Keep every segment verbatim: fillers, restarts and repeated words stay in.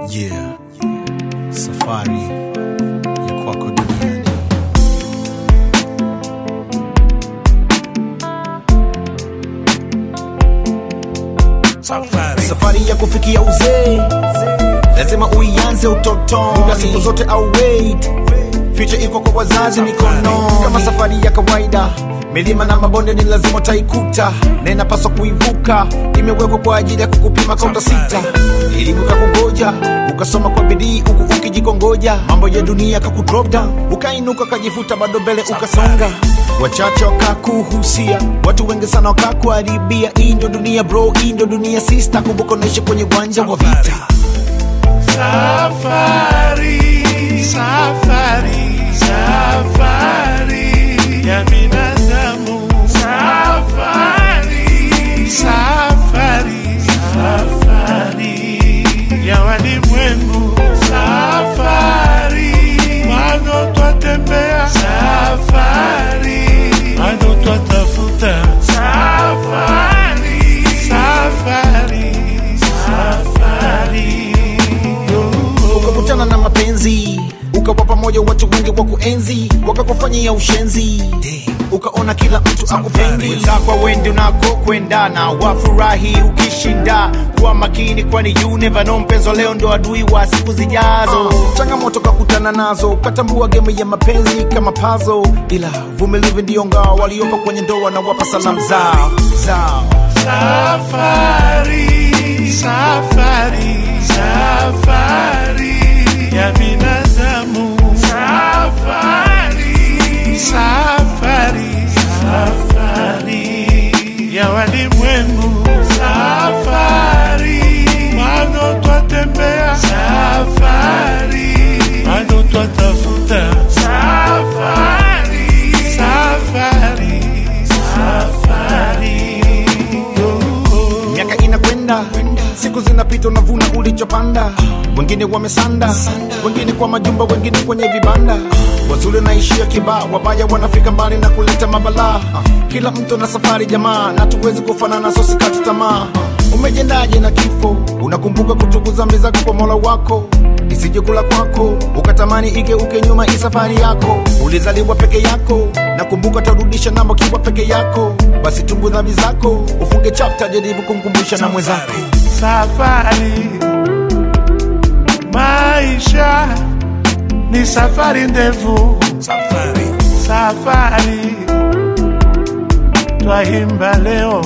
Yeah, safari ya kwako duniani. Safari, safari ya kufikia uzee, lazima uianze utotoni. Muda siku zote au wait, future iko kwa wazazi mikono. Kama safari ya kawaida, milima na mabonde ni lazima utaikuta, na inapaswa kuivuka. Imewekwa kwa ajili ya kukupima kaunta sita. Elimu kakungoja, ukasoma kwa bidii huku ukijikongoja. Mambo ya dunia kakudrop down, ukainuka kajifuta, bado mbele ukasonga. Wachache wakakuhusia, watu wengi sana wakakuharibia. Hii ndo dunia bro, hii ndo dunia sister. Kumbuka unaishi kwenye uwanja wa vita. Safari, safari, safari ya binadamu. Safari, safari, safari ya walimwengu. Safari, bado twatembea. Safari, bado twatafuta. Safari, safari, safari. Ukakutana na mapenzi, ukawapa pamoja watu wengi wa kuenzi, wakakufanyia ushenzi. Ukaona kila mtu akupendi, kwa wende unako kuendana, wafurahi ukishinda. Kuwa makini kwani you never know, mpenzo leo ndo adui wa siku zijazo. Changamoto kakutana nazo, ukatambua game ya mapenzi kama puzzle. Ila vumilivu ndio ngao, waliopo kwenye ndoa na wapa salamu zao zao. Safari, safari, safari ya binadamu. Safari, safari, safari ya walimwengu. Safari, bado twatembea. Safari, bado twatafuta. Safari, safari, safari. Miaka inakwenda, siku zinapita, unavuna ulichopanda. Wengine wamesanda, wengine kwa majumba, wengine kwenye vibanda. Wazuri naishia kibaa, wabaya wanafika mbali na kuleta mabala. Kila mtu na safari jamaa, na tuwezi kufanana, so sikati tamaa. Umejendaje na kifo? Unakumbuka kutubu dhambi zako kwa Mola wako, isije kula kwako ukatamani igeuke nyuma. Hii safari yako, ulizaliwa peke yako, nakumbuka tarudisha namba kiwa peke yako. Basi tubu dhambi zako, ufunge chapter, jaribu kumkumbusha na mwenzako. Safari, maisha ni safari ndefu. Safari, safari twaimba leo.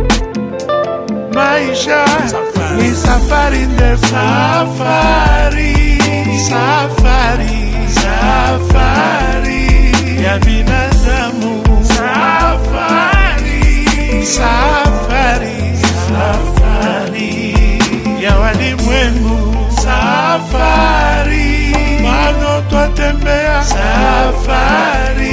Maisha safari, ni safari ndefu. Safari, safari, safari ya binadamu. Safari, safari, safari ya walimwengu. Safari, bado twatembea. Safari,